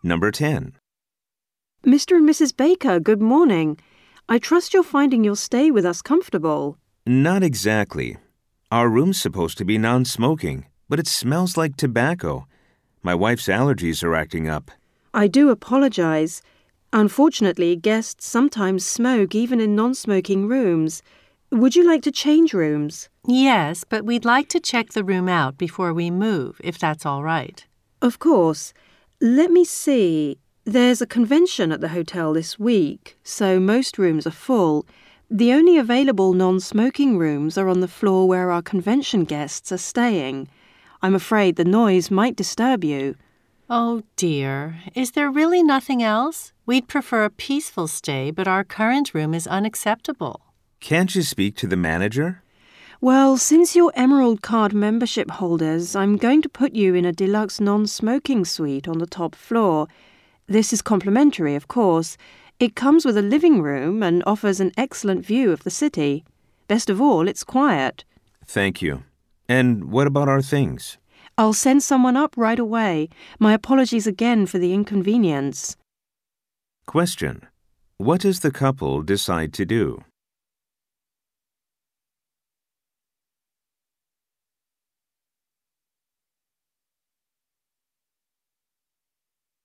Number 10. Mr. and Mrs. Baker, good morning. I trust you're finding your stay with us comfortable. Not exactly. Our room's supposed to be non-smoking, but it smells like tobacco. My wife's allergies are acting up. I do apologize. Unfortunately, guests sometimes smoke even in non-smoking rooms. Would you like to change rooms? Yes, but we'd like to check the room out before we move, if that's all right. Of course. Let me see. There's a convention at the hotel this week, so most rooms are full. The only available non-smoking rooms are on the floor where our convention guests are staying. I'm afraid the noise might disturb you. Oh, dear. Is there really nothing else? We'd prefer a peaceful stay, but our current room is unacceptable. Can't you speak to the manager? Well, since you're Emerald Card membership holders, I'm going to put you in a deluxe non-smoking suite on the top floor. This is complimentary, of course. It comes with a living room and offers an excellent view of the city. Best of all, it's quiet. Thank you. And what about our things? I'll send someone up right away. My apologies again for the inconvenience. Question. What does the couple decide to do?